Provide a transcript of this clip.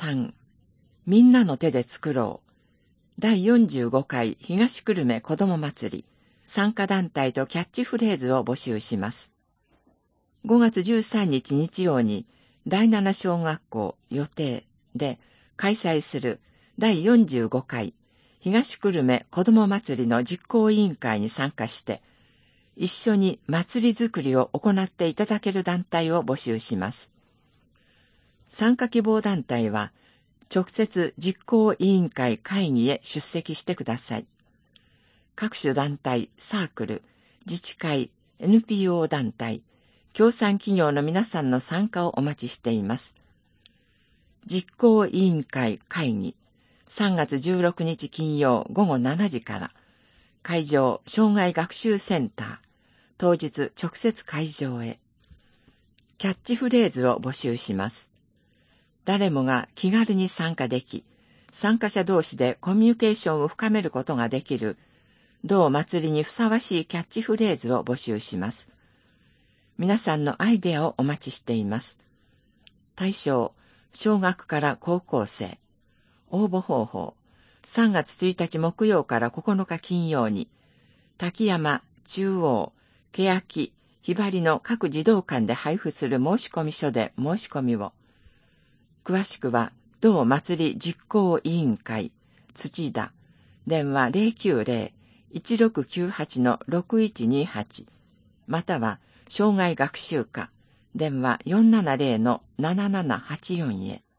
3、みんなの手で作ろう。第45回東久留米子ども祭り、参加団体とキャッチフレーズを募集します。5月13日日曜に第7小学校予定で開催する第45回東久留米子ども祭りの実行委員会に参加して、一緒に祭り作りを行っていただける団体を募集します。参加希望団体は、直接実行委員会会議へ出席してください。各種団体、サークル、自治会、NPO 団体、協賛企業の皆さんの参加をお待ちしています。実行委員会会議、3月16日金曜午後7時から、会場障害学習センター、当日直接会場へ。キャッチフレーズを募集します。誰もが気軽に参加でき、参加者同士でコミュニケーションを深めることができる、同祭りにふさわしいキャッチフレーズを募集します。皆さんのアイデアをお待ちしています。対象、小学から高校生。応募方法、3月1日木曜から9日金曜に、滝山、中央、欅、ひばりの各児童館で配布する申込書で申し込みを。詳しくは、同祭り実行委員会、土田、電話 090-1698-6128、または、障害学習課、電話 470-7784 へ。